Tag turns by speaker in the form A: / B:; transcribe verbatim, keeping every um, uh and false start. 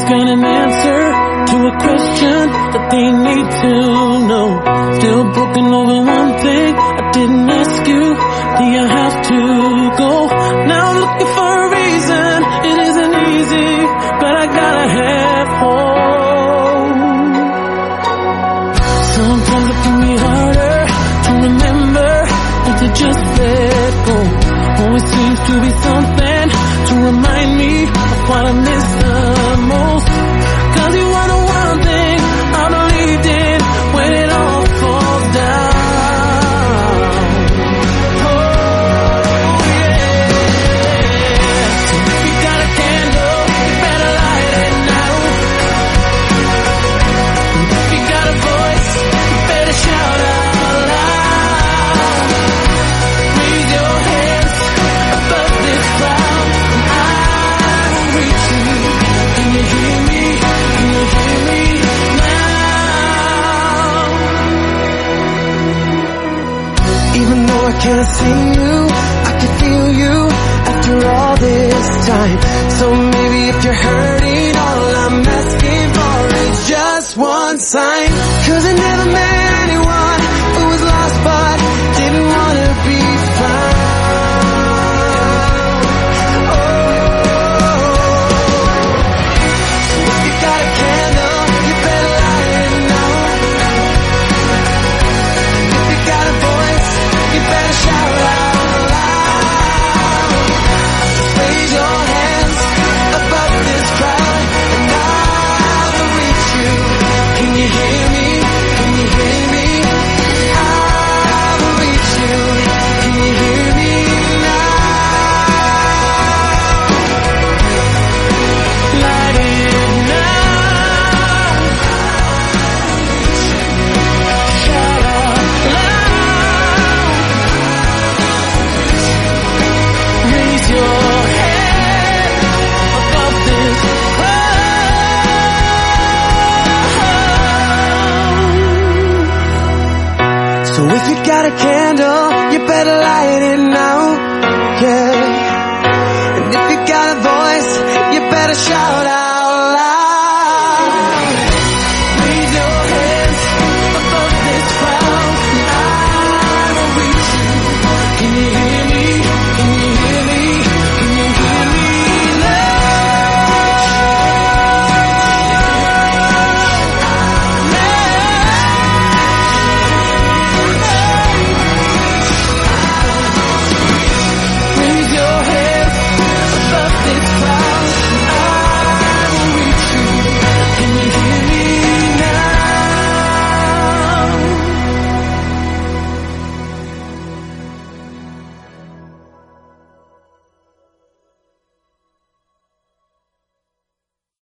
A: Everybody's got an answer to a question that they need to know. Still broken over one thing I didn't ask you. Do you have to go? Now I'm looking for a reason. It isn't easy, but I gotta have hope. Sometimes it can be harder to remember than to just let go. Always seems to be something to remind me of what I miss the most. Cause you were the one thing I believed in when it all falls down. Oh yeah. So if you got a candle, you better light it now. And if you got a voice, you better shout out loud. Raise your hands above this crowd, and I will reach you. Can you hear me? Can you hear me now?
B: Even though I can't see you, I can feel you after all this time. So maybe if you're hurting, all I'm asking for is just one sign. Cause I never met anyone who was lost but didn't wanna be found. Oh, so if you got a candle, you better light it now. If you got a voice, you better shout out loud. Just raise your hands above this crowd, and I will reach you. Can you hear me? Can you hear me? I will reach you. Can you hear me now?
A: Light it now. Shout out loud. Raise your head above this crowd.
B: So if you got a candle, you better light it now, yeah. And if you got a voice, you better shout